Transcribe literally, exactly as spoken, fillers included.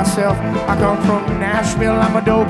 myself. I come from Nashville, I'm a dope